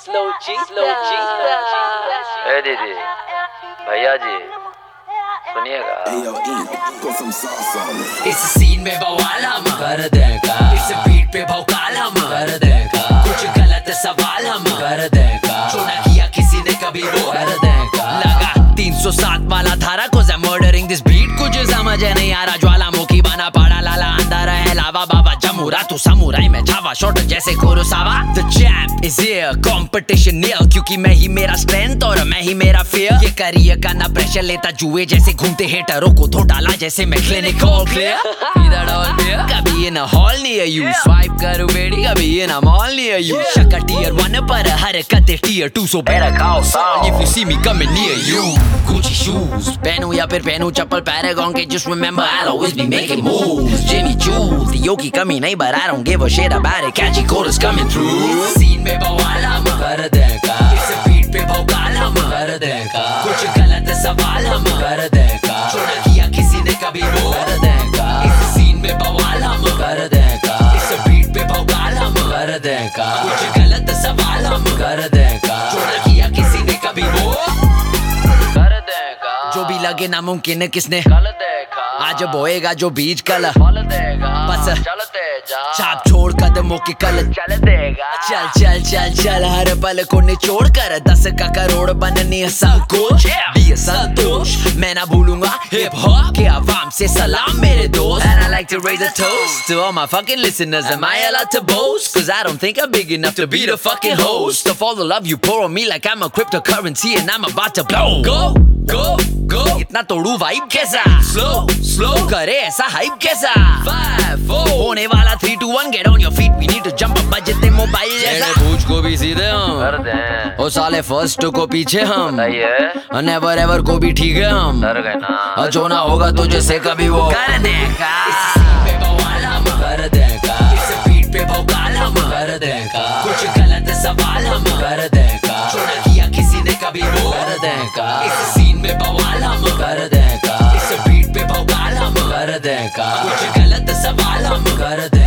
ए दीदी, भैया जी सुनिएगा। इस सीन में बवाल हम कर देगा, इस बीट पे भौकाल हम कर देगा, कुछ गलत सवाल हम कर देगा, जो ना किया किसी ने कभी वो कर देगा। लगा 307 वाला धारा को मर्डरिंग दिस बीट, कुछ समझ नहीं आ रहा, ज्वालामुखी बना पड़ा लाला, अंदर है लावा बाबा जमुरा, तू समुराई में छावा शॉट जैसे Kurosawa. The champ is here, competition nil, क्योंकि मैं ही मेरा स्ट्रेंथ और मैं ही मेरा fear। ये करियर का ना प्रेशर लेता, जुए जैसे घूमते हेटरों को धो डाला जैसे मैं clinical clear। इधर all clear, कभी in a hall near you, swipe करूँ बेड़ी कभी in a mall near you। शक्कर tier 1 पर हरकतें tier 2, so better call Saul if you see me coming near you। Gucci shoes पहनूं या फिर पहनूं चप्पल Paragon के, just remember I'll always be making moves। Jimmy Choo, Theo की कमी नहीं, but I don't give a shit about it, catchy chorus coming through। इस scene में बवाल हम कर देगा, इस बीट पे भौकाल हम कर देगा, कुछ गलत सवाल हम कर देगा, जो ना किया किसी ने कभी वो कर देगा। इस सीन में बवाल हम कर देगा, इस बीट पे भौकाल हम कर देगा, कुछ गलत सवाल हम कर देगा, जो ना किया किसी ने कभी वो कर देगा। जो भी लगे नामुमकिन किसने कल देखा, आज बोएगा जो बीज कल फल देगा, बस चलते जा छाप छोड़ कदमों की कल चल देगा। चल चल चल चल हर पल को निचोड़ कर 10 का करोड़ बनने संकोच, भी संतोष मैं ना भूलूंगा हिप हॉप के आवाम से सलाम मेरे दोस्त। And I like to raise a toast to all my fucking listeners, am I allowed to boast? Cause I don't think I'm big enough to be the fucking host of all the love you pour on me like I'm a cryptocurrency and I'm about to blow। Go इतना तोड़ू vibe कैसा, slow करे ऐसा hype कैसा, 5 4 होने वाला 3 2 1 get on your feet, we need to jump up बजते mobile जैसा। पूछ को भी सीधे हम कर दें, ओ साले फर्स्ट को पीछे हम, सही है, नेवर एवर को भी ठीक है हम, डर गए ना, जो ना होगा तुझे से कभी वो कर देगा। इस सीन पे बवाल हम कर देगा, इस बीट पे भौकाल हम कर देगा, कुछ गलत सवाल हम कर देगा, जो ना किया किसी ने कभी वो कर देगा। इस सीन में बवाल हम कर देगा, इस बीट पे भौकाल हम कर देगा, कुछ गलत सवाल हम कर देगा।